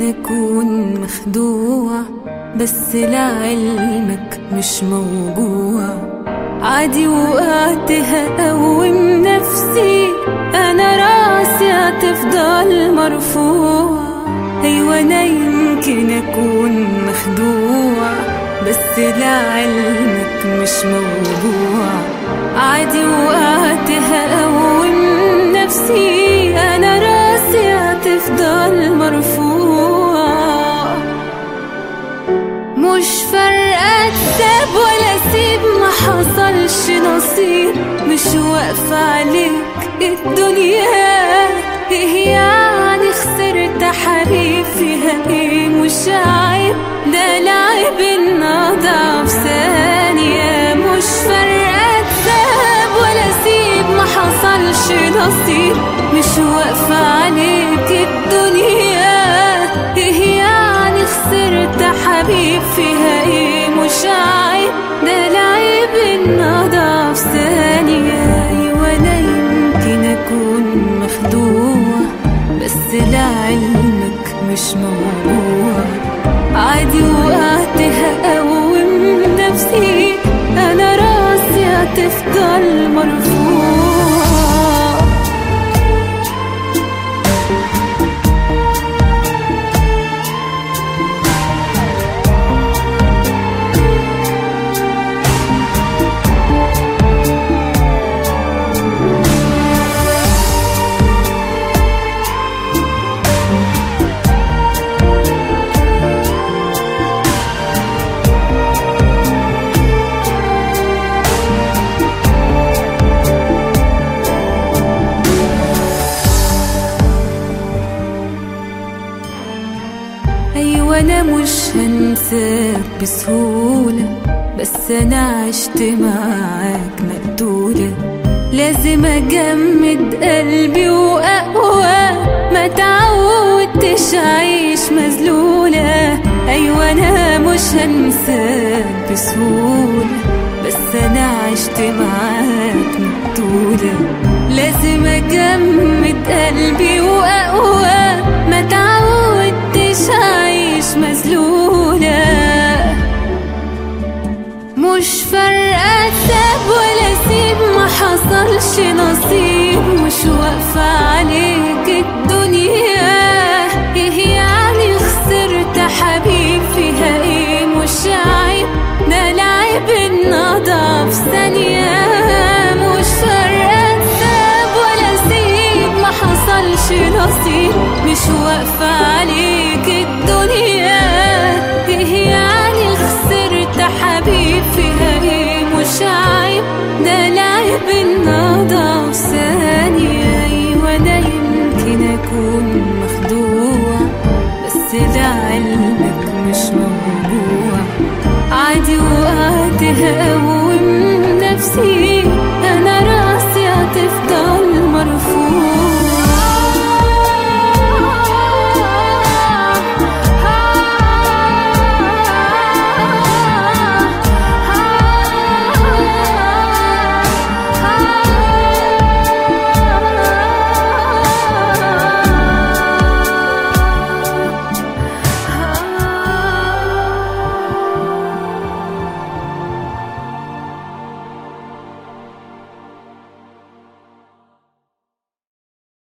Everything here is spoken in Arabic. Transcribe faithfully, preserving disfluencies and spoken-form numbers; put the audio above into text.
يمكن أكون مخدوع، بس لعلمك مش موجوع. عادي وقعت هقوم نفسي، أنا راسي هتفضل مرفوع. أيوة أنا يمكن أكون مخدوع، بس لعلمك مش موجوع. عادي وقعت هقوم نفسي، أنا راسي هتفضل مرفوع. مش فارقة تساب ولا سيب، ما حصلش نصيب، مش واقفة عليك الدنيا. ايه يعني خسرت حبيب فيها ايه؟ مش عيب ده العيب ان اضعف ثانية. مش فارقة تساب ولا سيب، ما حصلش نصيب، مش واقفة عليك الدنيا. ايه يعني خسرت حبيب فيها ايه؟ مش عيب ده العيب ان اضعف ثانية. ايوه انا يمكن اكون مخدوع، بس لعلمك مش موجوع. عادي وقعت هقوم نفسي، انا راسي هتفضل مرفوع. أيوة أنا مش هنساك بسهولة، بس أنا عشت معاك مقتولة. لازم أجمد قلبي وأقوى، ما تعودتش أعيش مذلولة. أيوة أنا مش هنساك بسهولة، بس أنا عشت معاك مقتولة. لازم أجمد قلبي وأقوى، ما تعودتش أعيش مذلولة. مش فارقة تساب ولا سيب، ما حصلش نصيب، مش واقفة عليك الدنيا. ايه يعني خسرت حبيب فيها ايه؟ مش عيب ده العيب ان اضعف ثانية. مش فارقة تساب ولا سيب، ما حصلش نصيب، مش واقفة عليك الدنيا. ايه يعني خسرت حبيب فيها ايه؟ مش عيب ده العيب ان اضعف ثانية. ايوه انا يمكن اكون مخدوع، بس لعلمك مش موجوع. عادي وقعت هقوم نفسي،